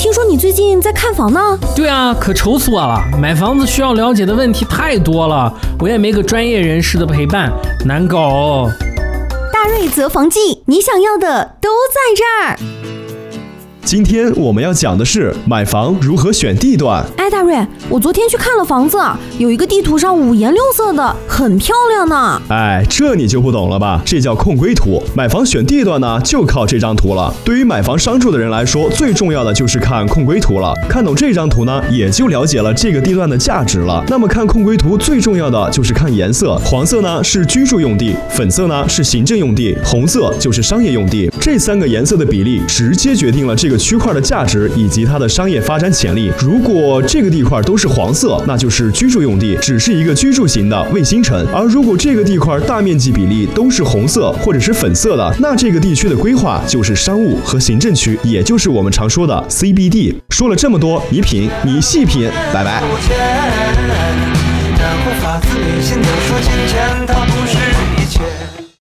听说你最近在看房呢？ 对啊，可愁死我了！买房子需要了解的问题太多了，我也没个专业人士的陪伴，难搞哦。 大瑞择房记，你想要的都在这儿。 今天我们要讲的是买房如何选地段。 哎，大瑞，我昨天去看了房子，有一个地图上五颜六色的，很漂亮呢。 哎，这你就不懂了吧？这叫控规图。买房选地段呢，就靠这张图了。对于买房商住的人来说，最重要的就是看控规图了。看懂这张图呢，也就了解了这个地段的价值了。那么看控规图最重要的就是看颜色，黄色呢是居住用地，粉色呢是行政用地，红色就是商业用地。这三个颜色的比例直接决定了这个区块的价值以及它的商业发展潜力。如果这个地块都是黄色，那就是居住用地，只是一个居住型的卫星城；而如果这个地块大面积比例都是红色或者是粉色的，那这个地区的规划就是商务和行政区，也就是我们常说的 CBD。说了这么多，你品，你细品，拜拜。